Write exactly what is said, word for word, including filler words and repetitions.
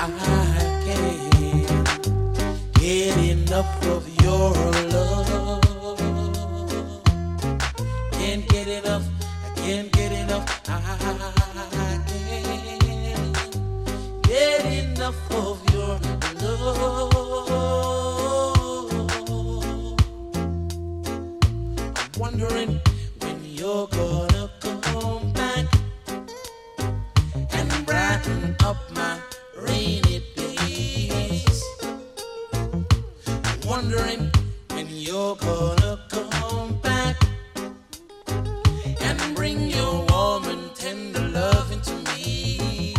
I can't get enough of your love. Can't get enough, I can't get enough, I can't get enough of your love. I'm wondering when you're gonna come back and brighten up my rainy days. I'm wondering when you're gonna come back and bring your warm and tender love into me.